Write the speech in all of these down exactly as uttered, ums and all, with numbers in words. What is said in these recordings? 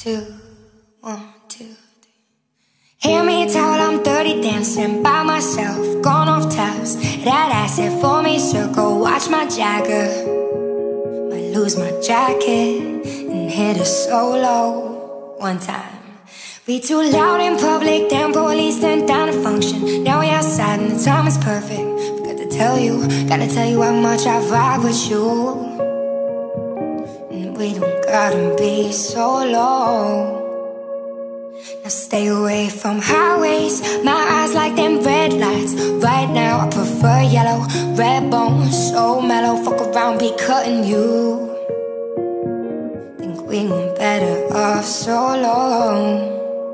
two, one, two, three. Hear me tell I'm dirty dancing by myself, gone off taps. That acid for me, circle, watch my Jagger. Might lose my jacket and hit a solo one time. We too loud in public, damn police turned down a function. Now we outside and the time is perfect. Forgot to tell you, gotta tell you how much I vibe with you. And we don't gotta be so low. Now stay away from highways, my eyes like them red lights. Right now I prefer yellow, red bone, so mellow. Fuck around, be cutting you. Think we went better off solo.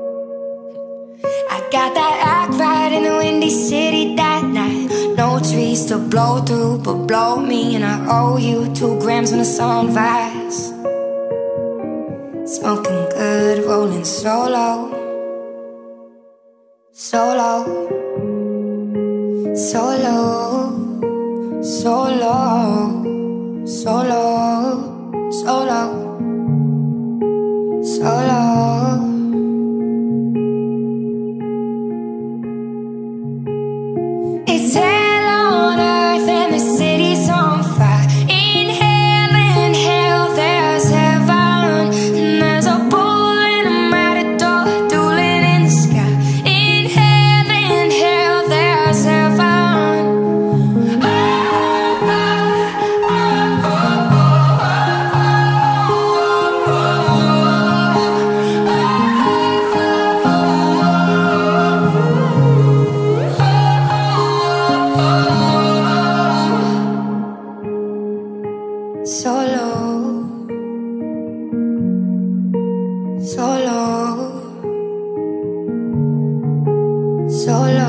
I got that act right in the windy city that night. No trees to blow through, but blow me. And I owe you two grams on the sunrise. Smoking good, rolling solo. Solo. Solo. Solo. Solo. Solo. Solo. It's hell on earth and the city's on fire. Inhale, inhale, there's heaven. And there's a bull and a matador dueling in the sky. Inhale, inhale, there's heaven. Oh, oh, oh, Solo, solo, solo.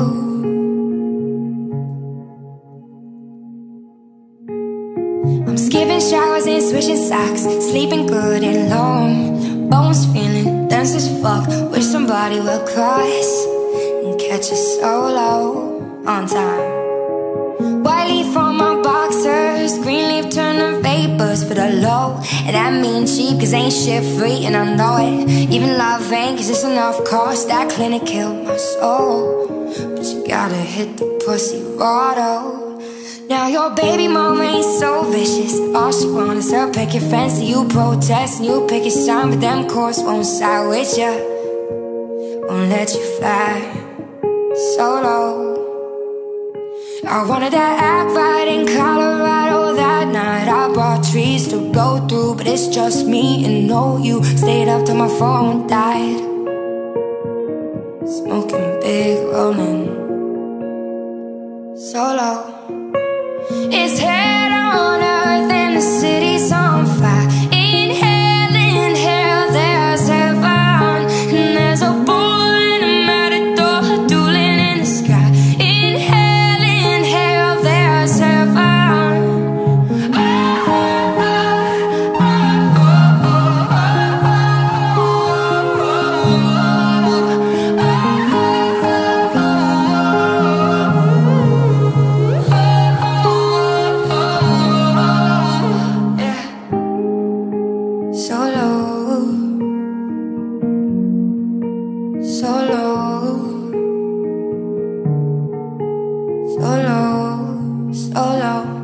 I'm skipping showers and switching socks, sleeping good and long. Bones feeling dense as fuck. Wish somebody would cross and catch a solo on time. White leaf on my boxers, green leaf turning vapors for the low. And that mean cheap, cause ain't shit free, and I know it. Even love ain't, cause it's enough cost. That clinic killed my soul, but you gotta hit the pussy raw though. Now your baby mama ain't so vicious. All she want is her picket fence. So you protest and you pick a sign, but them course won't side with ya. Won't let you fly solo. I wanted that act right in Colorado that night. I brought trees to blow through, but it's just me and no you. Stayed up till my phone died. Smoking big, rolling solo. It's head on earth and the city's on fire. Inhale, inhale, there's heaven. And there's a bull and a matador dueling in the sky. Inhale, inhale, there's heaven. Oh, oh, oh, Solo, solo, solo, solo.